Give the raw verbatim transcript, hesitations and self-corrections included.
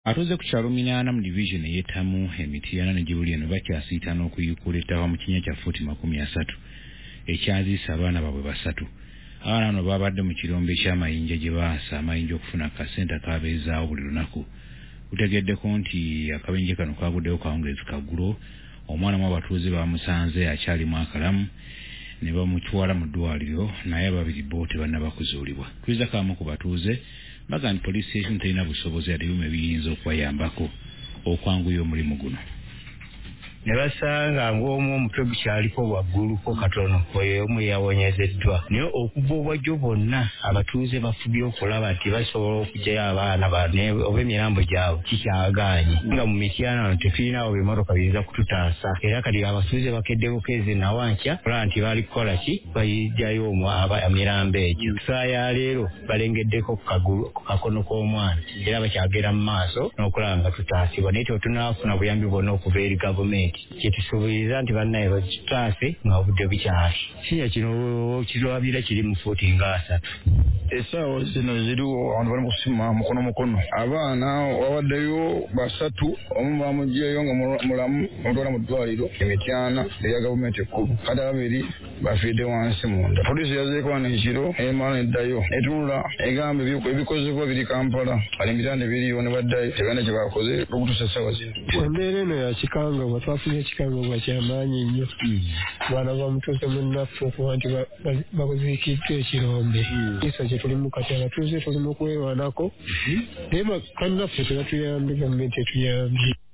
Atuze ku kyalo Minaana mu division ey'ettamu Emitiana ne Gibuli eno bakyasiitana okuyikula ettaka mu kinnya kya fuuti makumi asatu ekyaziisa abaana baabwe basatu. Abaana bano babadde mu kirombe ky'amayinja gye baasa amayinja okufuna akasente akabeezaawo buli lunaku. Kutegeddeko nti akabenje kano kaaguddewo kawungeezi kaggulo. Omwana mu abatuuze bamusanze akyalimu akalamu ne bamutwala mu ddwaliro naye ababiri bo tebannaba kuzuulibwa. Twiza kamu ku batuuze baga nti poliisi station terina busobozi ate ebyuma ebiyinza okubayambako okwanguya omulimu guno. Ne basanga ng'omu omutwe gukyaliko wagguluko katono oyo omu yawonyezeddwa naye okuva obwajjo bonna abatuuze bafubye okulaba nti basobola okuggyayo abaana bane oba emirambo gyabwe kikyagaanye nga mu Mityana tetulinawo bimotoka biyinza kututaasa era kati abatuuze bakedde bukeezi nawankya olaba nti bali kukola ki bayiggyayo emirambo egyo. Saa ya leero balengeddeko ku kakono k'omwana era bakyagera mu maaso n'okulaba nga tutaasibwa naye tetunaafuna buyambi bwonna okuva eri gavumenti kyetusuubiriza nti bannaye bakitaase nga obudde bukyali. Kinnya kino kirwabira kiri mu fuuti nga asatu. Essaawa zino ziriwo abantu bali kusima mukono mukono. Abaana wabaddeyo basatu omu bamuggyeyo nga mulamu omutwala mu ddwaliro Emityana erya gavumenti ekkulu kati ababiri bafiidde wansi munda. Poliisi yazeekwana ekiro emala neddayo etunula egamba ebikozebwa biri Kampala ali Emityana biriyo ne baddayo tebalina kye bakoze okutuusa essaawa zino. Embeera eno ya kikangabwa twafunye ekikangabwa kyamaanyi nnyo. Abaana bamutuuze munnaffe okuba nti bakuziikiddwa ekirombe. Kisa kye tulimu kati abatuuze tulimu kwerwanako naye kannaffe tebatuyambye gavumenti etuyambye.